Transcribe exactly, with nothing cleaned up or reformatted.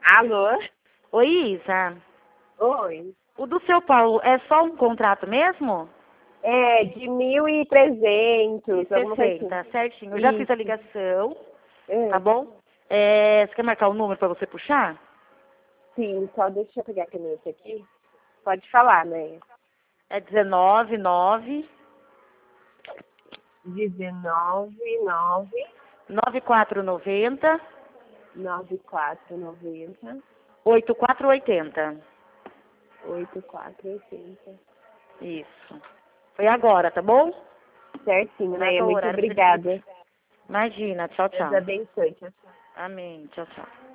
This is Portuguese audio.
Alô? Oi, Isa. Oi. O do seu Paulo é só um contrato mesmo? É, de mil e trezentos, alguma coisa assim. sessenta, certinho. Eu já fiz a Isso. ligação, É. tá bom? É, você quer marcar o número pra você puxar? Sim, só deixa eu pegar a caneta aqui. Pode falar, né? É dezenove, nove, dezenove, nove, nove quatro nove zero, nove quatro nove zero, oito quatro oito zero. oito quatro oito zero. Isso. Foi agora, tá bom? Certinho, né? Marca o Muito horário pra você obrigada. puxar. Imagina. Tchau, Deus tchau. abençoe. Tchau, tchau. Amém. Tchau, tchau.